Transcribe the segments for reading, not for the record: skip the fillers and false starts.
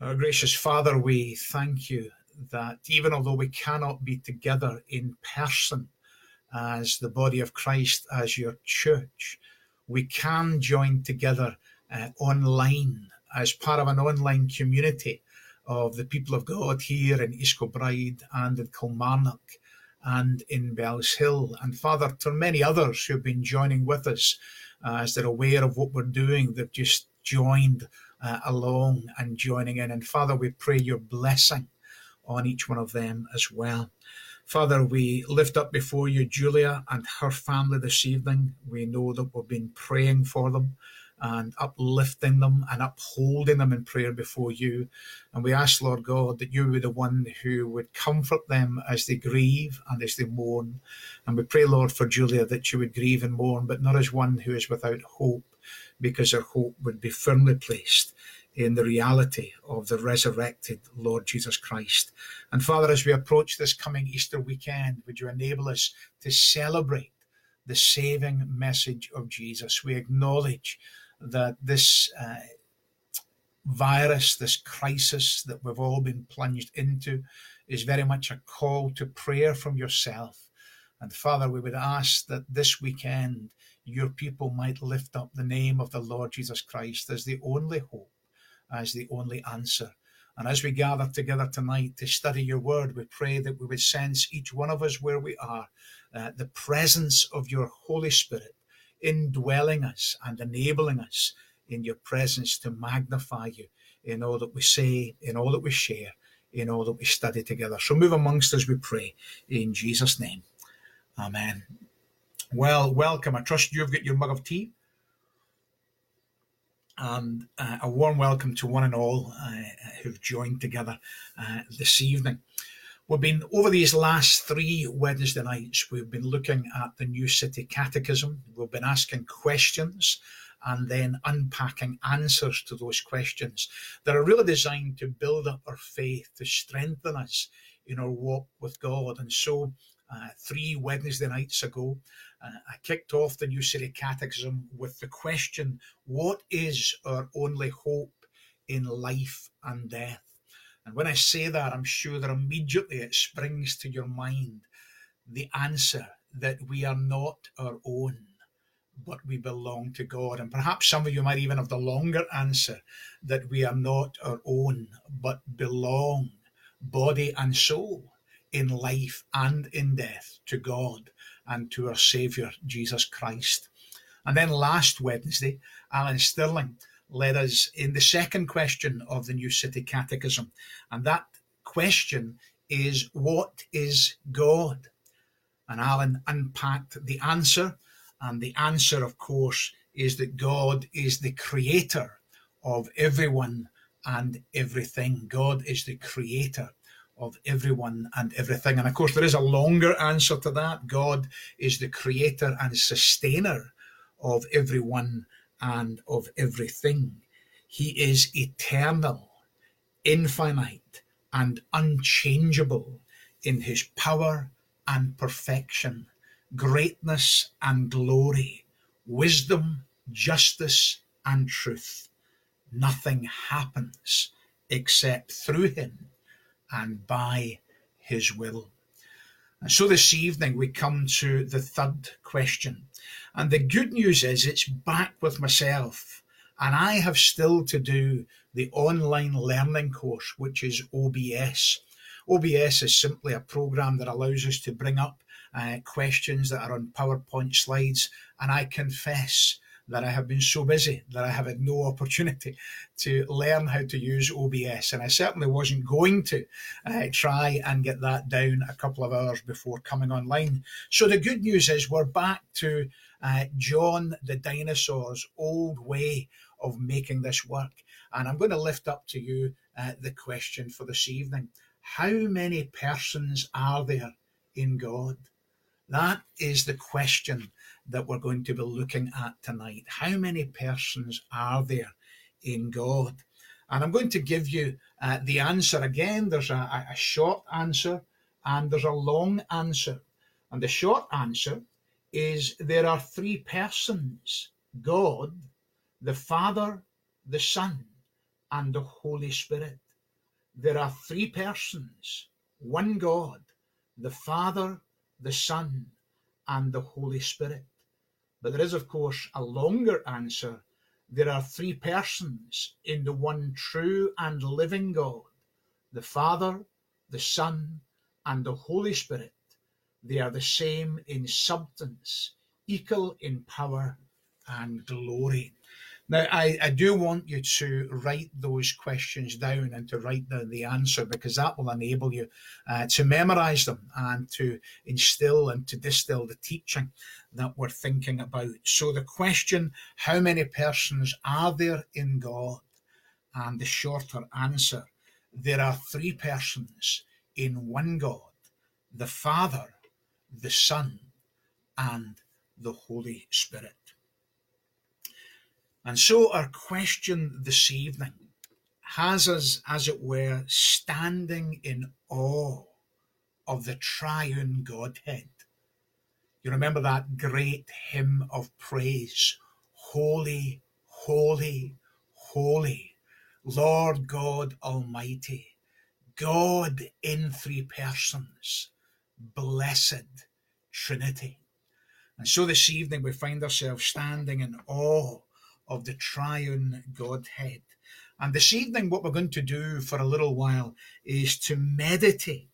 Our gracious Father, we thank you that even although we cannot be together in person as the body of Christ, as your church, we can join together online as part of an online community of the people of God here in East Kilbride and in Kilmarnock and in Bellshill. And Father, to many others who have been joining with us as they're aware of what we're doing, they've just joined along and joining in. And Father, we pray your blessing on each one of them as well. Father, we lift up before you Julia and her family this evening. We know that we've been praying for them and uplifting them and upholding them in prayer before you. And we ask, Lord God, that you would be the one who would comfort them as they grieve and as they mourn. And we pray, Lord, for Julia, that she would grieve and mourn, but not as one who is without hope, because her hope would be firmly placed in the reality of the resurrected Lord Jesus Christ. And Father, as we approach this coming Easter weekend, would you enable us to celebrate the saving message of Jesus? We acknowledge that this virus, this crisis that we've all been plunged into, is very much a call to prayer from yourself. And Father, we would ask that this weekend your people might lift up the name of the Lord Jesus Christ as the only hope, as the only answer. And as we gather together tonight to study your word, we pray that we would sense, each one of us where we are, the presence of your Holy Spirit indwelling us and enabling us in your presence to magnify you in all that we say, in all that we share, in all that we study together. So move amongst us, we pray, in Jesus' name. Amen. Well, welcome. I trust you've got your mug of tea. And a warm welcome to one and all who've joined together this evening. We've been, over these last 3 Wednesday nights, we've been looking at the New City Catechism. We've been asking questions and then unpacking answers to those questions that are really designed to build up our faith, to strengthen us in our walk with God. And so 3 Wednesday nights ago, I kicked off the New City Catechism with the question, what is our only hope in life and death? And when I say that, I'm sure that immediately it springs to your mind the answer that we are not our own, but we belong to God. And perhaps some of you might even have the longer answer, that we are not our own, but belong, body and soul, in life and in death, to God and to our Saviour, Jesus Christ. And then last Wednesday, Alan Stirling led us in the second question of the New City Catechism. And that question is, what is God? And Alan unpacked the answer. And the answer, of course, is that God is the creator of everyone and everything. God is the creator of everyone and everything. And of course, there is a longer answer to that. God is the creator and sustainer of everyone and of everything. He is eternal, infinite, and unchangeable in his power and perfection, greatness and glory, wisdom, justice, and truth. Nothing happens except through him and by his will. And so this evening we come to the third question. And the good news is it's back with myself. And I have still to do the online learning course, which is OBS. OBS is simply a program that allows us to bring up questions that are on PowerPoint slides. And I confess that I have been so busy that I have had no opportunity to learn how to use OBS. And I certainly wasn't going to try and get that down a couple of hours before coming online. So the good news is we're back to John the dinosaur's old way of making this work. And I'm going to lift up to you the question for this evening. How many persons are there in God? That is the question that we're going to be looking at tonight. How many persons are there in God? And I'm going to give you the answer. Again, there's a short answer and there's a long answer. And the short answer is there are 3 persons: God, the Father, the Son, and the Holy Spirit. there are three persons, one God, the Father, the Son, and the Holy Spirit. But there is, of course, a longer answer. There are three persons in the one true and living God, the Father, the Son, and the Holy Spirit. They are the same in substance, equal in power and glory. Now, I do want you to write those questions down and to write down the answer, because that will enable you to memorize them and to instill and to distill the teaching that we're thinking about. So the question, how many persons are there in God? And the shorter answer, there are three persons in one God, the Father, the Son, and the Holy Spirit. And so our question this evening has us, as it were, standing in awe of the triune Godhead. You remember that great hymn of praise, Holy, Holy, Holy, Lord God Almighty, God in three persons, blessed Trinity. And so this evening we find ourselves standing in awe of the triune Godhead. And this evening what we're going to do for a little while is to meditate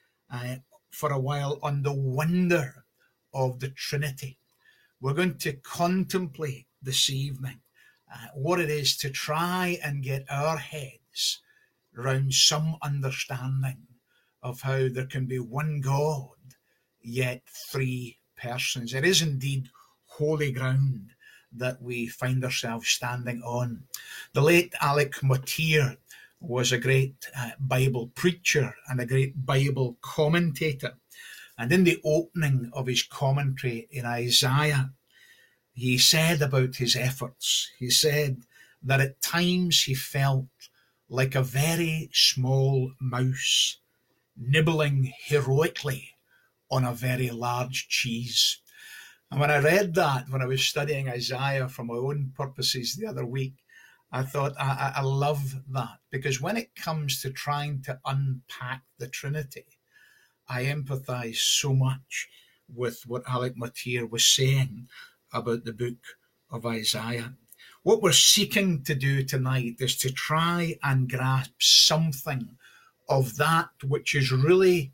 for a while on the wonder of the Trinity. We're going to contemplate this evening what it is to try and get our heads around some understanding of how there can be one God, yet three persons. It is indeed holy ground that we find ourselves standing on. The late Alec Motyer was a great Bible preacher and a great Bible commentator. And in the opening of his commentary in Isaiah, he said about his efforts, he said that at times he felt like a very small mouse nibbling heroically on a very large cheese. And when I read that, when I was studying Isaiah for my own purposes the other week, I thought, I love that, because when it comes to trying to unpack the Trinity, I empathize so much with what Alec Motyer was saying about the book of Isaiah. What we're seeking to do tonight is to try and grasp something of that which is really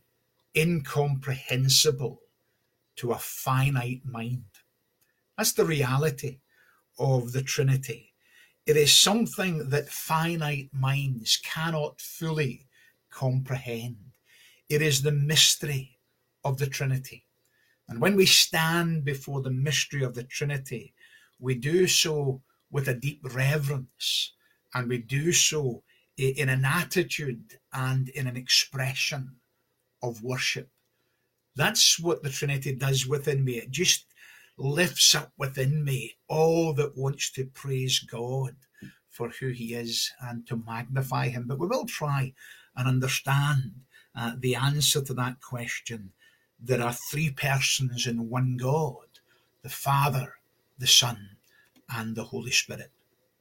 incomprehensible to a finite mind. That's the reality of the Trinity. It is something that finite minds cannot fully comprehend. It is the mystery of the Trinity. And when we stand before the mystery of the Trinity, we do so with a deep reverence, and we do so in an attitude and in an expression of worship. That's what the Trinity does within me. It just lifts up within me all that wants to praise God for who he is and to magnify him. But we will try and understand the answer to that question. There are three persons in one God, the Father, the Son, and the Holy Spirit.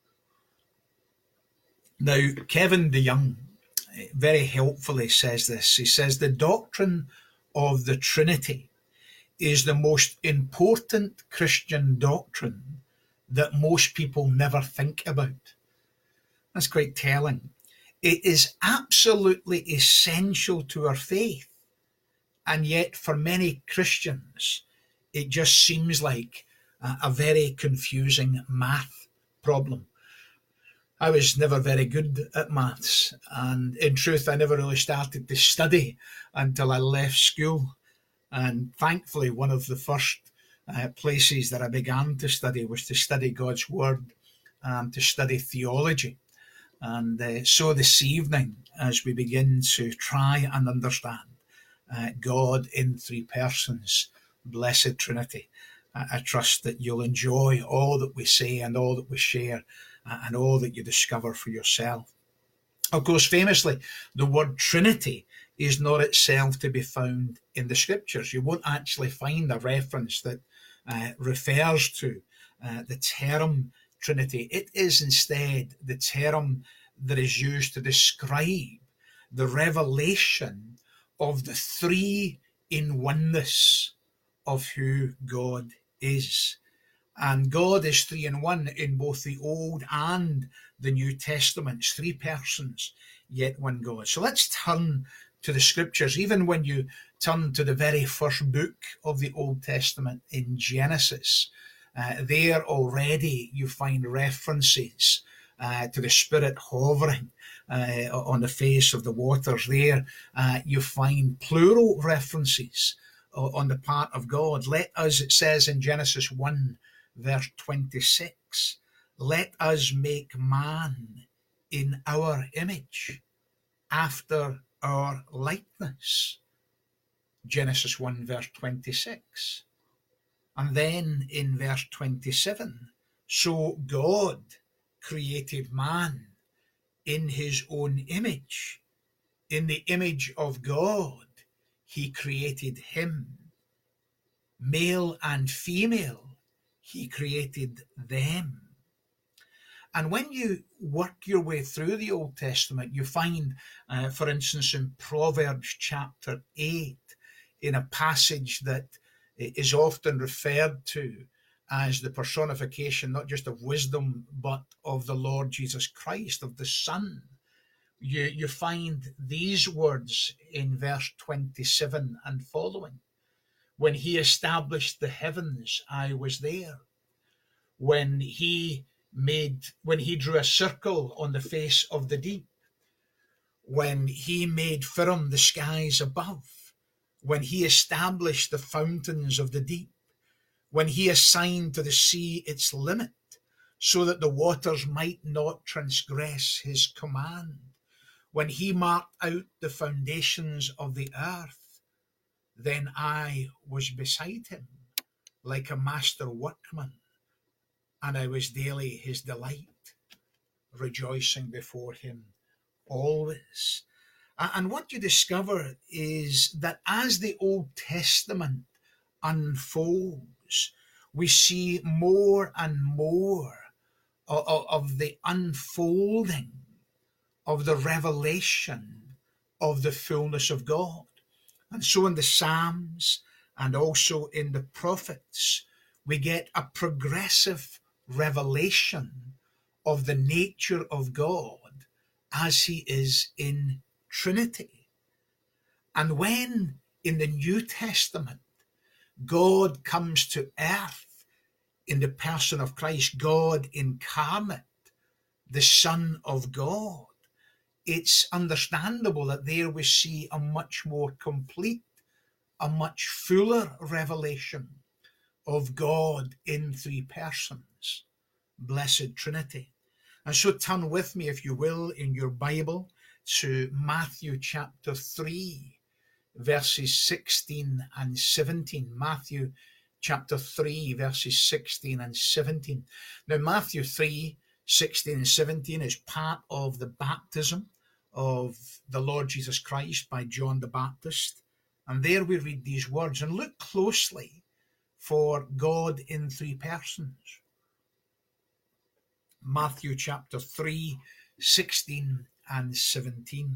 Now, Kevin DeYoung very helpfully says this. He says, the doctrine of the Trinity is the most important Christian doctrine that most people never think about. That's quite telling. It is absolutely essential to our faith. And yet for many Christians, it just seems like a very confusing math problem. I was never very good at maths, and in truth, I never really started to study until I left school. And thankfully, one of the first places that I began to study was to study God's Word, to study theology. And so this evening, as we begin to try and understand God in three persons, blessed Trinity, I trust that you'll enjoy all that we say and all that we share and all that you discover for yourself. Of course, famously, the word Trinity is not itself to be found in the scriptures. You won't actually find a reference that refers to the term Trinity. It is instead the term that is used to describe the revelation of the three-in-oneness of who God is. And God is 3-in-1 in both the Old and the New Testaments, three persons, yet one God. So let's turn to the scriptures. Even when you turn to the very first book of the Old Testament in Genesis, there already you find references to the Spirit hovering on the face of the waters. There you find plural references on the part of God. Let us, it says in Genesis 1, verse 26, let us make man in our image, after our likeness. Genesis 1, verse 26. And then in verse 27, so God created man in his own image. In the image of God, he created him. Male and female, he created them. And when you work your way through the Old Testament, you find, for instance, in Proverbs chapter 8, in a passage that is often referred to as the personification, not just of wisdom, but of the Lord Jesus Christ, of the Son. You find these words in verse 27 and following. When he established the heavens, I was there. When he drew a circle on the face of the deep, when he made firm the skies above, when he established the fountains of the deep, when he assigned to the sea its limit, so that the waters might not transgress his command, when he marked out the foundations of the earth, then I was beside him like a master workman, and I was daily his delight, rejoicing before him always. And what you discover is that as the Old Testament unfolds, we see more and more of the unfolding of the revelation of the fullness of God. And so in the Psalms and also in the prophets, we get a progressive revelation of the nature of God as he is in Trinity. And when in the New Testament God comes to earth in the person of Christ, God incarnate, the Son of God, it's understandable that there we see a much more complete, a much fuller revelation of God in three persons, blessed Trinity. And so turn with me, if you will, in your Bible to Matthew chapter 3, verses 16 and 17. Matthew chapter 3, verses 16 and 17. Now, Matthew 3, 16 and 17 is part of the baptism of the Lord Jesus Christ by John the Baptist. And there we read these words, and look closely for God in three persons. Matthew chapter 3, 16 and 17.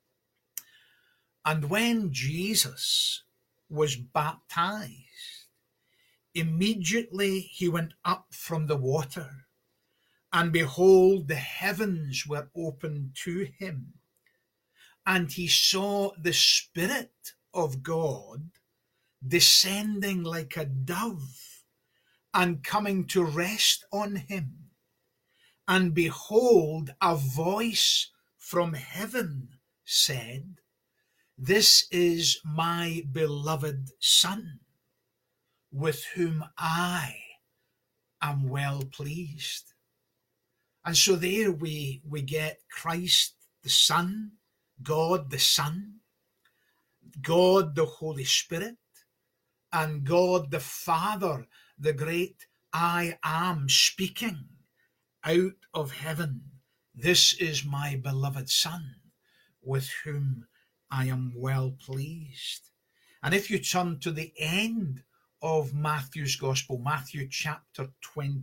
And when Jesus was baptized, immediately he went up from the water, and behold, the heavens were opened to him, and he saw the Spirit of God descending like a dove and coming to rest on him. And behold, a voice from heaven said, this is my beloved Son, with whom I am well pleased. And so there we get Christ the Son, God the Son, God the Holy Spirit, and God the Father, the great I Am, speaking out of heaven. This is my beloved Son, with whom I am well pleased. And if you turn to the end of Matthew's Gospel, Matthew chapter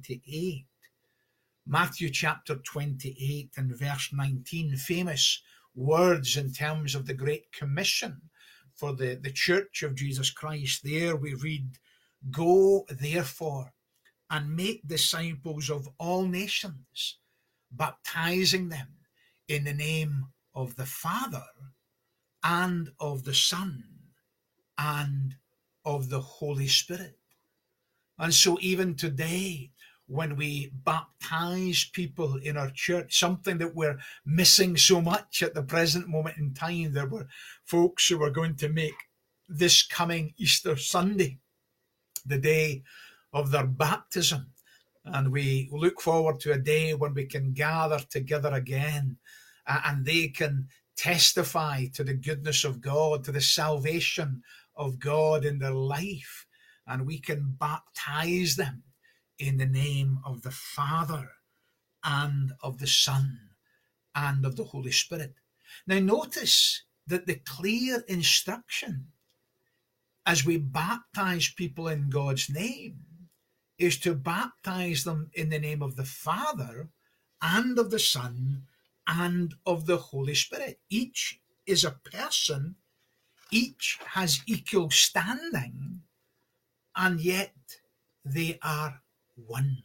28, Matthew chapter 28 and verse 19, famous words in terms of the Great Commission for the Church of Jesus Christ. There we read, "Go therefore and make disciples of all nations, baptizing them in the name of the Father and of the Son and of the Holy Spirit." And so even today, when we baptize people in our church, something that we're missing so much at the present moment in time, there were folks who were going to make this coming Easter Sunday the day of their baptism. And we look forward to a day when we can gather together again and they can testify to the goodness of God, to the salvation of God in their life. And we can baptize them in the name of the Father and of the Son and of the Holy Spirit. Now notice that the clear instruction as we baptize people in God's name is to baptize them in the name of the Father and of the Son and of the Holy Spirit. Each is a person, each has equal standing, and yet they are one.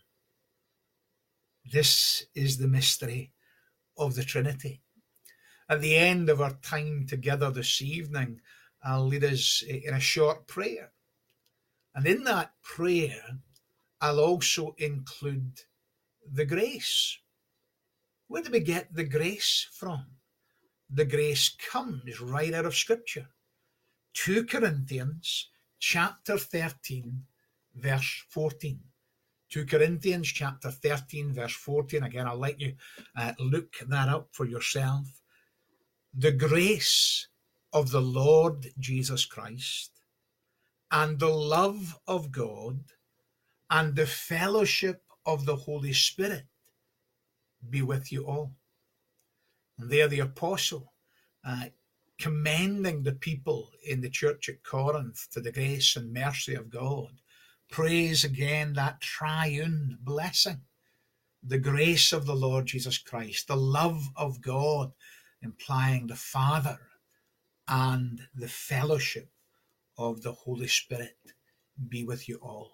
This is the mystery of the Trinity. At the end of our time together this evening, I'll lead us in a short prayer. And in that prayer, I'll also include the grace. Where do we get the grace from? The grace comes right out of Scripture. 2 Corinthians chapter 13, verse 14. 2 Corinthians chapter 13, verse 14. Again, I'll let you look that up for yourself. "The grace of the Lord Jesus Christ and the love of God and the fellowship of the Holy Spirit be with you all." And there the apostle commending the people in the church at Corinth to the grace and mercy of God, prays again that triune blessing. The grace of the Lord Jesus Christ, the love of God, implying the Father, and the fellowship of the Holy Spirit be with you all.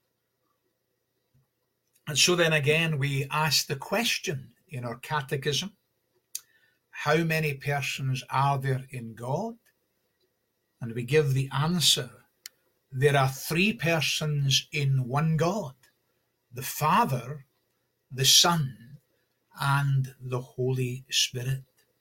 And so then again, we ask the question in our catechism, how many persons are there in God? And we give the answer, there are 3 persons in one God, the Father, the Son, and the Holy Spirit.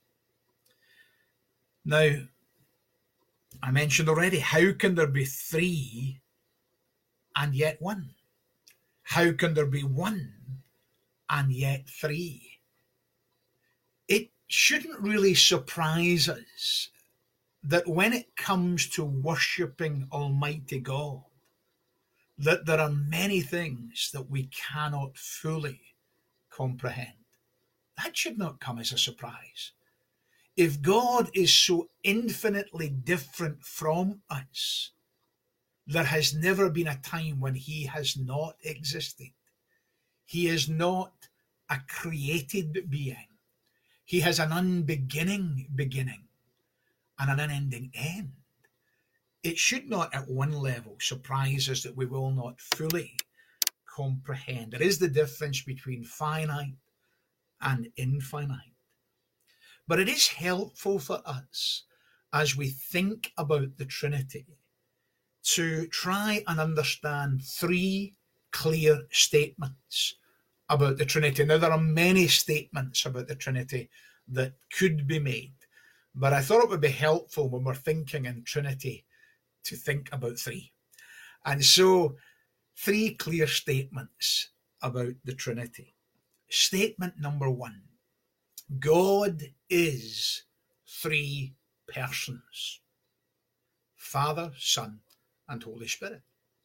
Now, I mentioned already, how can there be 3 and yet 1? How can there be 1 and yet 3? It shouldn't really surprise us that when it comes to worshipping Almighty God, that there are many things that we cannot fully comprehend. That should not come as a surprise. If God is so infinitely different from us, there has never been a time when he has not existed. He is not a created being. He has an unbeginning beginning and an unending end. It should not at one level surprise us that we will not fully comprehend. There is the difference between finite and infinite. But it is helpful for us as we think about the Trinity to try and understand 3 clear statements about the Trinity. Now, there are many statements about the Trinity that could be made, but I thought it would be helpful when we're thinking in Trinity to think about 3. And so 3 clear statements about the Trinity. Statement number 1, God is 3 persons, Father, Son, and Holy Spirit.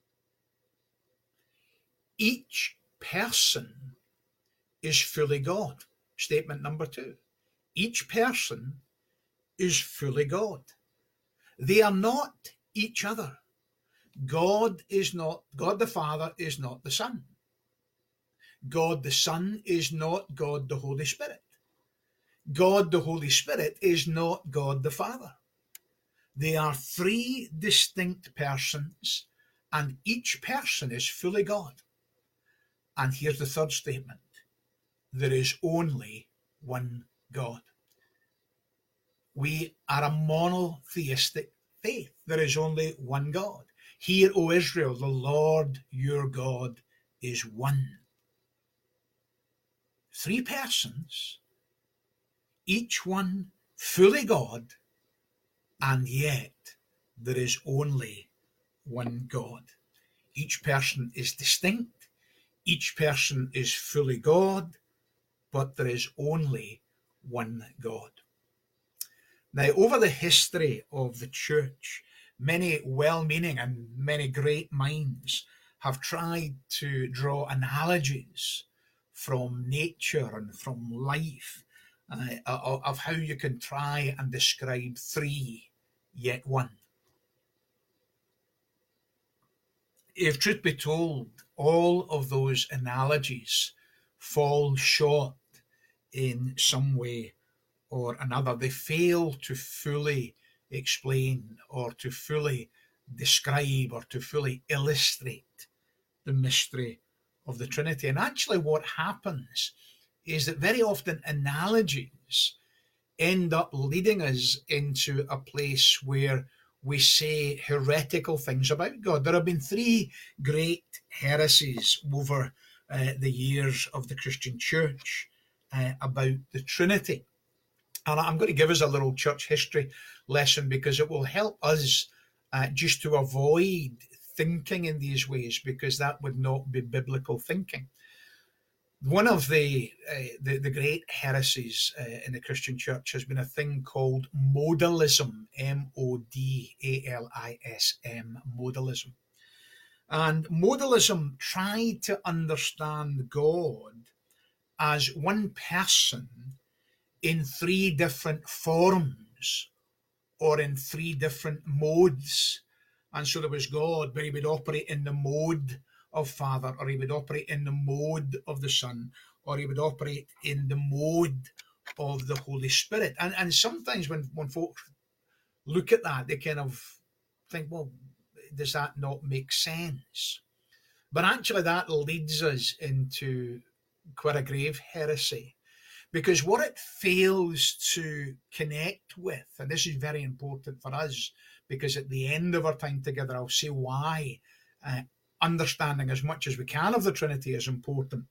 Each person is fully God. Statement number 2, each person is fully God. They are not each other. God the Father is not the Son. God the Son is not God the Holy Spirit. God the Holy Spirit is not God the Father. They are three distinct persons, and each person is fully God. And here's the third statement: there is only one God. We are a monotheistic faith. There is only one God. Hear, O Israel, the Lord your God is one. Three persons, each one fully God, and yet there is only one God. Each person is distinct, each person is fully God, but there is only one God. Now, over the history of the church, many well-meaning and many great minds have tried to draw analogies from nature and from life of how you can try and describe three yet one. If truth be told, all of those analogies fall short in some way or another. They fail to fully explain or to fully describe or to fully illustrate the mystery of the Trinity. And actually what happens is that very often analogies end up leading us into a place where we say heretical things about God. There have been three great heresies over the years of the Christian church about the Trinity. And I'm going to give us a little church history lesson because it will help us just to avoid thinking in these ways, because that would not be biblical thinking. One of the great heresies in the Christian church has been a thing called modalism, M-O-D-A-L-I-S-M, modalism. And modalism tried to understand God as one person in three different forms or in three different modes. And so there was God, but he would operate in the mode of Father, or he would operate in the mode of the Son, or he would operate in the mode of the Holy Spirit. And sometimes when folks look at that, they kind of think, well, does that not make sense? But actually that leads us into quite a grave heresy, because what it fails to connect with, and this is very important for us, because at the end of our time together, I'll say why understanding as much as we can of the Trinity is important.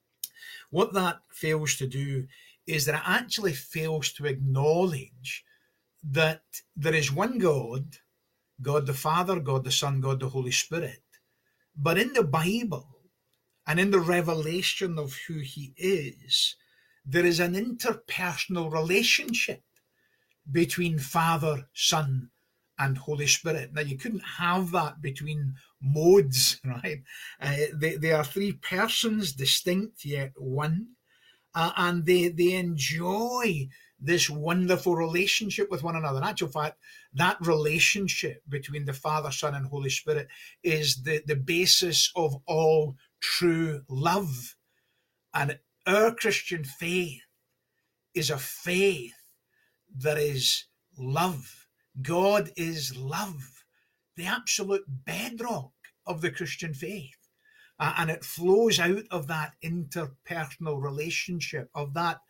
What that fails to do is that it actually fails to acknowledge that there is one God, God the Father, God the Son, God the Holy Spirit. But in the Bible and in the revelation of who he is, there is an interpersonal relationship between Father, Son, and Holy Spirit. Now, you couldn't have that between modes, right? They are three persons, distinct yet one, and they enjoy this wonderful relationship with one another. In actual fact, that relationship between the Father, Son, and Holy Spirit is the basis of all true love. And our Christian faith is a faith that is love. God is love, the absolute bedrock of the Christian faith. And it flows out of that interpersonal relationship, of that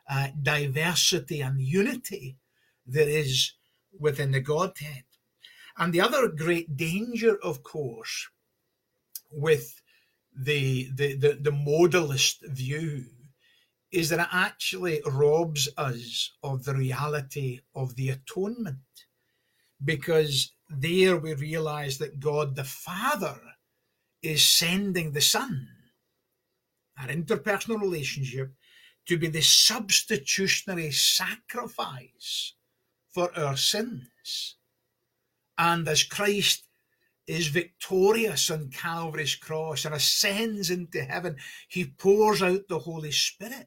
diversity and unity there is within the Godhead. And the other great danger, of course, with the modalist view is that it actually robs us of the reality of the atonement, because there we realize that God the Father is sending the Son, our interpersonal relationship, to be the substitutionary sacrifice for our sins. And as Christ is victorious on Calvary's cross and ascends into heaven, he pours out the Holy Spirit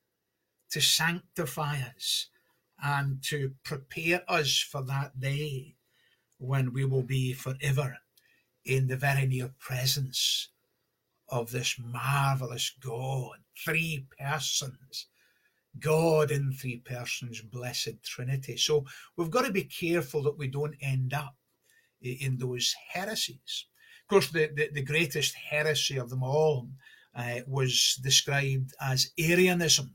to sanctify us and to prepare us for that day when we will be forever in the very near presence of this marvelous God, three persons, God in three persons, blessed Trinity. So we've got to be careful that we don't end up in those heresies. Of course, the greatest heresy of them all was described as Arianism.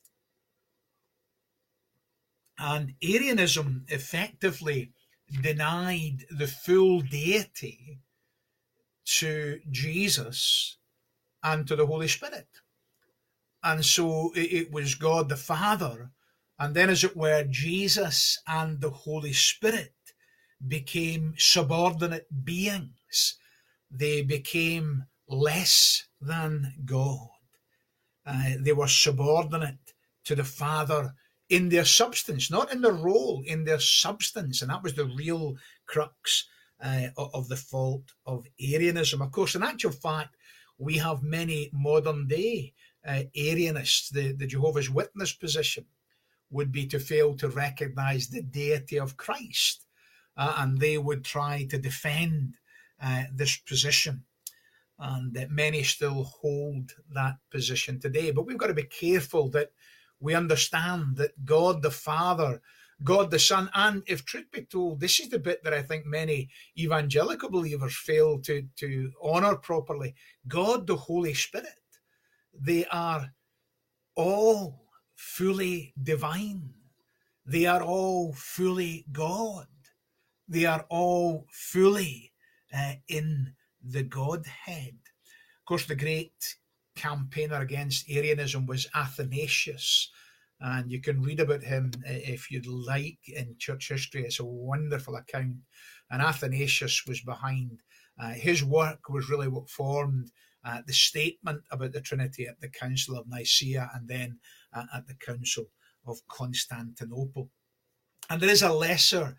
And Arianism effectively denied the full deity to Jesus and to the Holy Spirit. And so it was God the Father, and then, as it were, Jesus and the Holy Spirit became subordinate beings. They became less than God. They were subordinate to the Father in their substance, not in their role, in their substance. And that was the real crux of the fault of Arianism. Of course, in actual fact, we have many modern day Arianists. The Jehovah's Witness position would be to fail to recognize the deity of Christ. And they would try to defend this position. And many still hold that position today. But we've got to be careful that we understand that God the Father, God the Son, and if truth be told, this is the bit that I think many evangelical believers fail to honor properly, God the Holy Spirit. They are all fully divine. They are all fully God. They are all fully in the Godhead. Of course, the great campaigner against Arianism was Athanasius, and you can read about him if you'd like in church history. It's a wonderful account, and Athanasius was behind. His work was really what formed the statement about the Trinity at the Council of Nicaea and then at the Council of Constantinople. And there is a lesser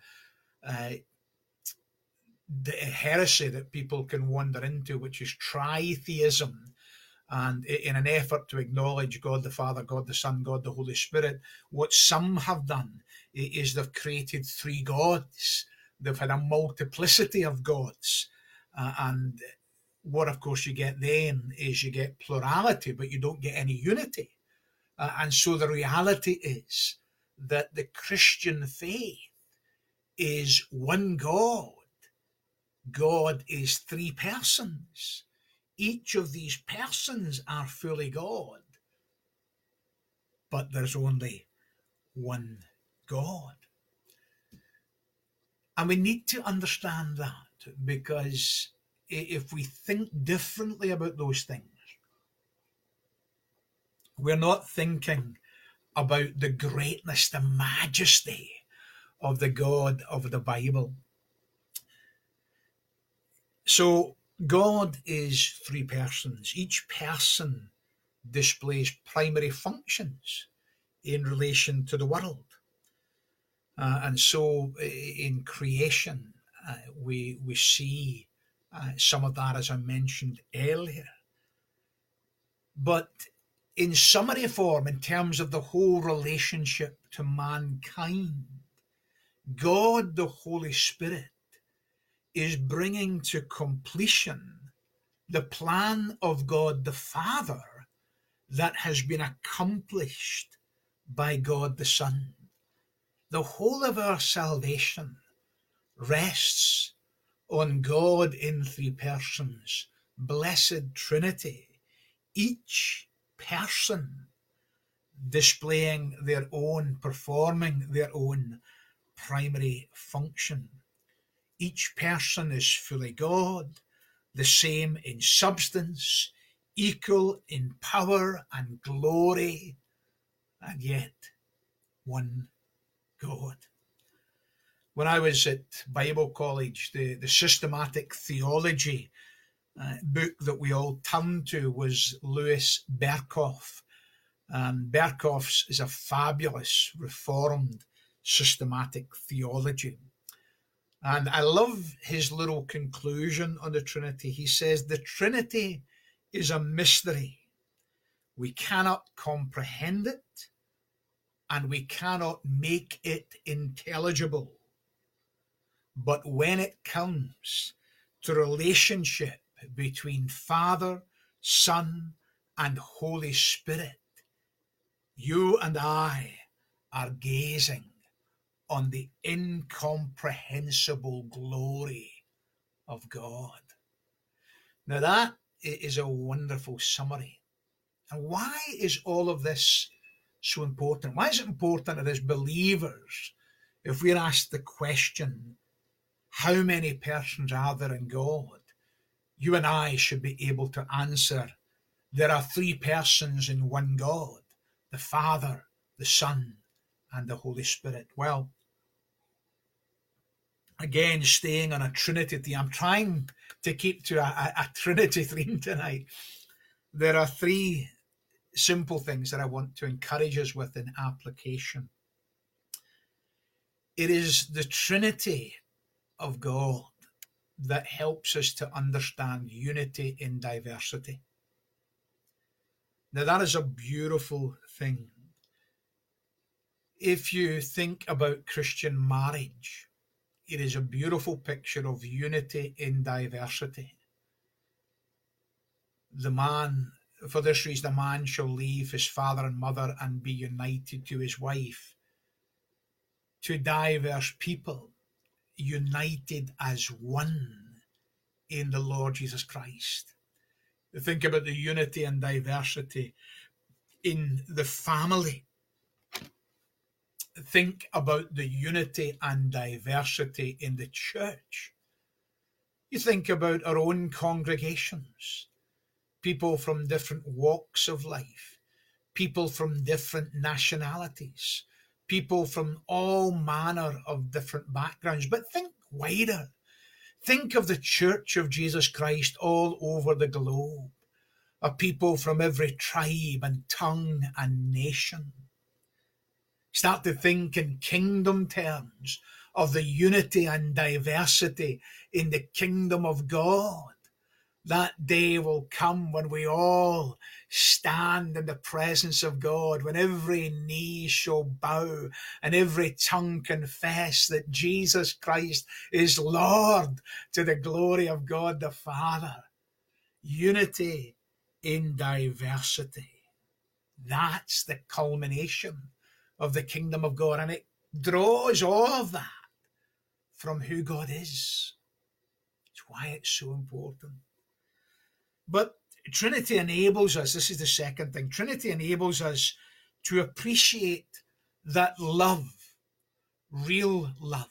the heresy that people can wander into, which is tritheism. And in an effort to acknowledge God the Father, God the Son, God the Holy Spirit, what some have done is they've created three gods. They've had a multiplicity of gods. And what, of course, you get then is you get plurality, but you don't get any unity. And so the reality is that the Christian faith is one God. God is three persons. Each of these persons are fully God, but there's only one God. And we need to understand that, because if we think differently about those things, we're not thinking about the greatness, the majesty of the God of the Bible. So God is three persons. Each person displays primary functions in relation to the world. And so in creation, we see some of that, as I mentioned earlier. But in summary form, in terms of the whole relationship to mankind, God the Holy Spirit is bringing to completion the plan of God the Father that has been accomplished by God the Son. The whole of our salvation rests on God in three persons, blessed Trinity, each person displaying their own, performing their own primary function. Each person is fully God, the same in substance, equal in power and glory, and yet one God. When I was at Bible college, the systematic theology book that we all turned to was Louis Berkhof. And Berkhof's is a fabulous reformed systematic theology. And I love his little conclusion on the Trinity. He says, the Trinity is a mystery. We cannot comprehend it, and we cannot make it intelligible. But when it comes to relationship between Father, Son, and Holy Spirit, You and I are gazing on the incomprehensible glory of God. Now that is a wonderful summary. And why is all of this so important? Why is it important that as believers, if we're asked the question, how many persons are there in God? You and I should be able to answer, there are three persons in one God, the Father, the Son, and the Holy Spirit. Well, again, staying on a Trinity theme, I'm trying to keep to a Trinity theme tonight. There are three simple things that I want to encourage us with in application. It is the Trinity of God that helps us to understand unity in diversity. Now, that is a beautiful thing. If you think about Christian marriage, it is a beautiful picture of unity in diversity. For this reason, a man shall leave his father and mother and be united to his wife. Two diverse people united as one in the Lord Jesus Christ. Think about the unity and diversity in the family. Think about the unity and diversity in the church. You think about our own congregations, people from different walks of life, people from different nationalities, people from all manner of different backgrounds. But think wider. Think of the Church of Jesus Christ all over the globe, of people from every tribe and tongue and nation. Start to think in kingdom terms of the unity and diversity in the kingdom of God. That day will come when we all stand in the presence of God, when every knee shall bow and every tongue confess that Jesus Christ is Lord, to the glory of God the Father. Unity in diversity. That's the culmination of the kingdom of God, and it draws all of that from who God is. It's why it's so important. But Trinity enables us, this is the second thing, Trinity enables us to appreciate that love, real love,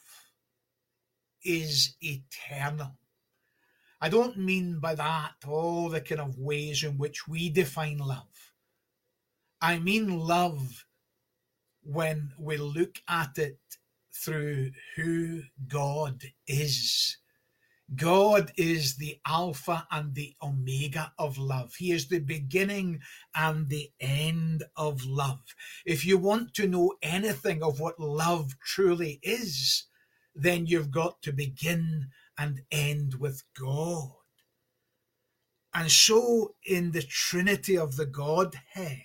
is eternal. I don't mean by that all the kind of ways in which we define love. I mean love when we look at it through who God is. God is the Alpha and the Omega of love. He is the beginning and the end of love. If you want to know anything of what love truly is, then you've got to begin and end with God. And so in the Trinity of the Godhead,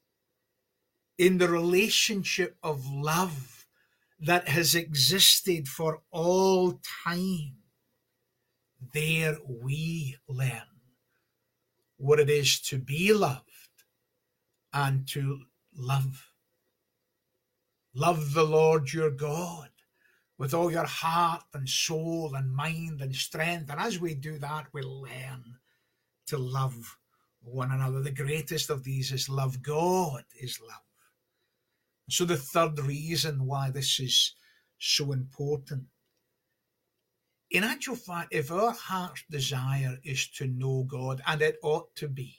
in the relationship of love that has existed for all time, there we learn what it is to be loved and to love. Love the Lord your God with all your heart and soul and mind and strength. And as we do that, we learn to love one another. The greatest of these is love. God is love. So the third reason why this is so important, in actual fact, if our heart's desire is to know God, and it ought to be,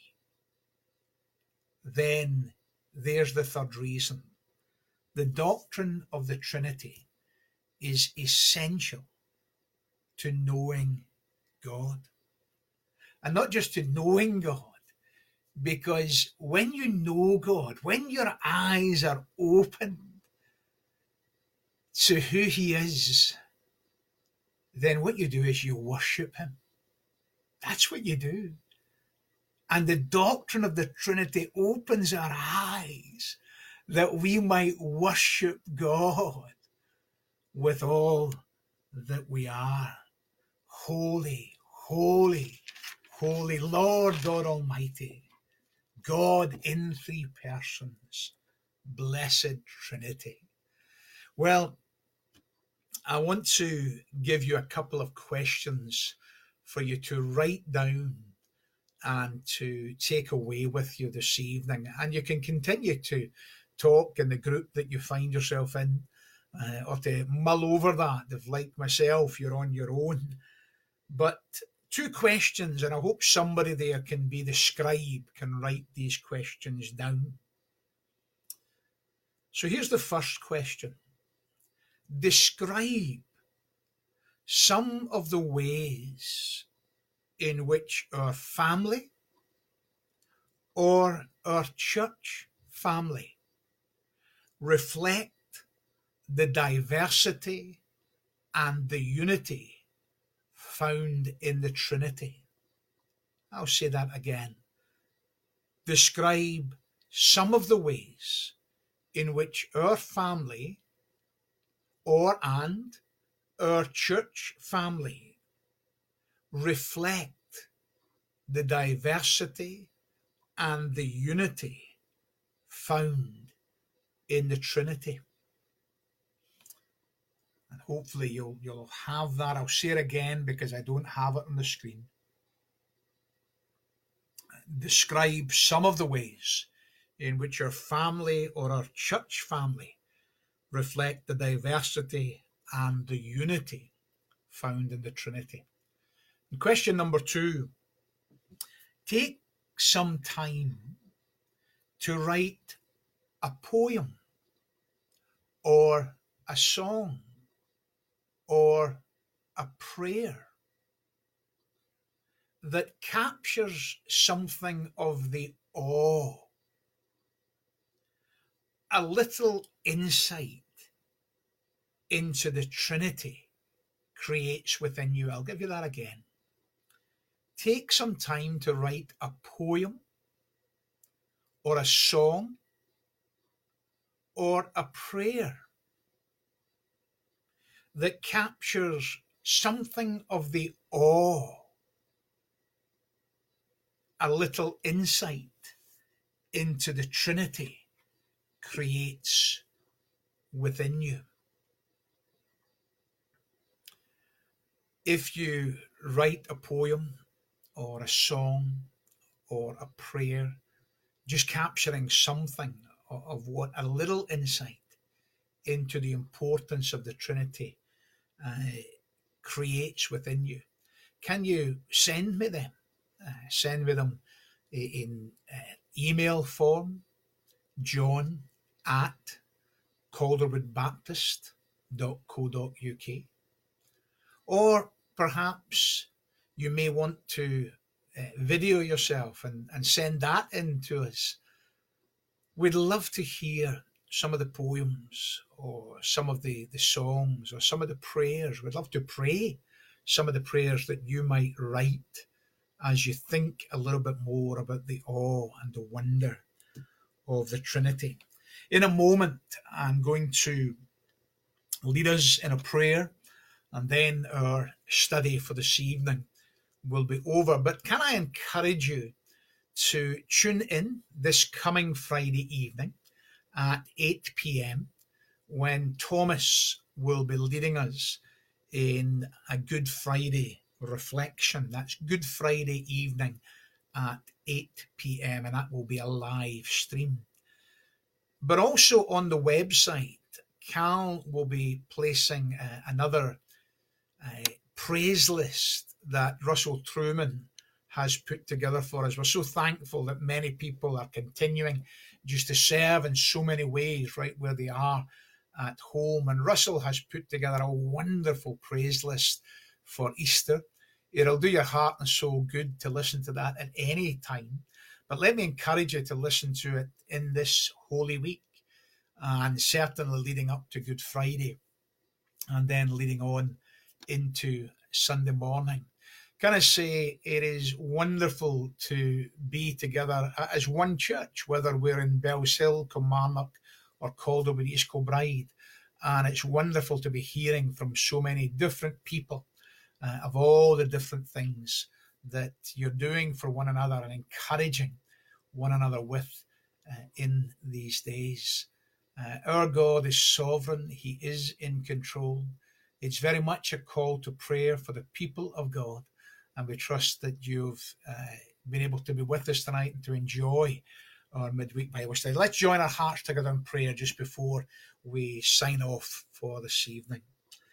then there's the third reason. The doctrine of the Trinity is essential to knowing God. And not just to knowing God, because when you know God, when your eyes are opened to who he is, then what you do is you worship him. That's what you do. And the doctrine of the Trinity opens our eyes that we might worship God with all that we are. Holy, holy, holy Lord God Almighty, God in three persons, Blessed Trinity. Well, I want to give you a couple of questions for you to write down and to take away with you this evening. And you can continue to talk in the group that you find yourself in, or to mull over that if, like myself, you're on your own. But two questions, and I hope somebody there can be the scribe, can write these questions down. So here's the first question. Describe some of the ways in which our family or our church family reflect the diversity and the unity found in the Trinity. I'll say that again. Describe some of the ways in which our family and our church family reflect the diversity and the unity found in the Trinity. And hopefully you'll have that. I'll say it again because I don't have it on the screen. Describe some of the ways in which our family or our church family reflect the diversity and the unity found in the Trinity. And question number 2, take some time to write a poem or a song or a prayer that captures something of the awe, a little insight into the Trinity creates within you. I'll give you that again. Take some time to write a poem or a song or a prayer that captures something of the awe, a little insight into the Trinity creates within you. If you write a poem or a song or a prayer, just capturing something of what a little insight into the importance of the Trinity creates within you, can you send me them? Send me them in email form, john@calderwoodbaptist.co.uk. Or perhaps you may want to video yourself and send that in to us. We'd love to hear some of the poems or some of the songs or some of the prayers. We'd love to pray some of the prayers that you might write as you think a little bit more about the awe and the wonder of the Trinity. In a moment, I'm going to lead us in a prayer, and then our study for this evening will be over. But can I encourage you to tune in this coming Friday evening at 8 p.m. when Thomas will be leading us in a Good Friday reflection. That's Good Friday evening at 8 p.m. and that will be a live stream. But also on the website, Cal will be placing another praise list that Russell Truman has put together for us. We're so thankful that many people are continuing just to serve in so many ways right where they are at home. And Russell has put together a wonderful praise list for Easter. It'll do your heart and soul good to listen to that at any time. But let me encourage you to listen to it in this Holy Week, and certainly leading up to Good Friday, and then leading on into Sunday morning. Can I say it is wonderful to be together as one church, whether we're in Bellshill, Kilmarnock, or Calderwood, East Kilbride. And it's wonderful to be hearing from so many different people of all the different things that you're doing for one another and encouraging one another with in these days. Our God is sovereign. He is in control. It's very much a call to prayer for the people of God. And we trust that you've been able to be with us tonight and to enjoy our midweek Bible study. Let's join our hearts together in prayer just before we sign off for this evening.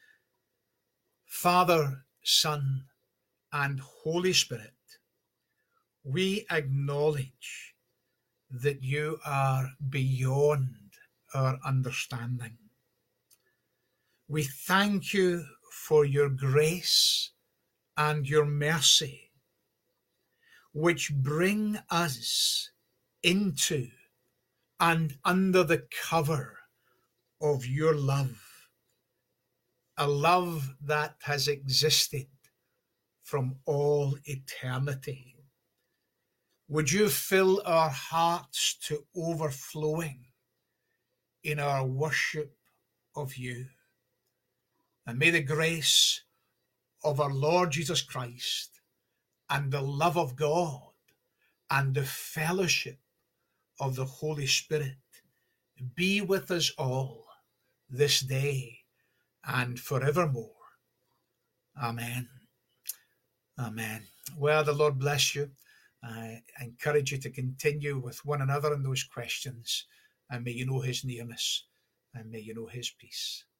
Father, Son, and Holy Spirit, we acknowledge that you are beyond our understanding. We thank you for your grace and your mercy, which bring us into and under the cover of your love, a love that has existed from all eternity. Would you fill our hearts to overflowing in our worship of you? And may the grace of our Lord Jesus Christ and the love of God and the fellowship of the Holy Spirit be with us all this day and forevermore. Amen. Amen. Well, the Lord bless you. I encourage you to continue with one another in those questions, and may you know his nearness, and may you know his peace.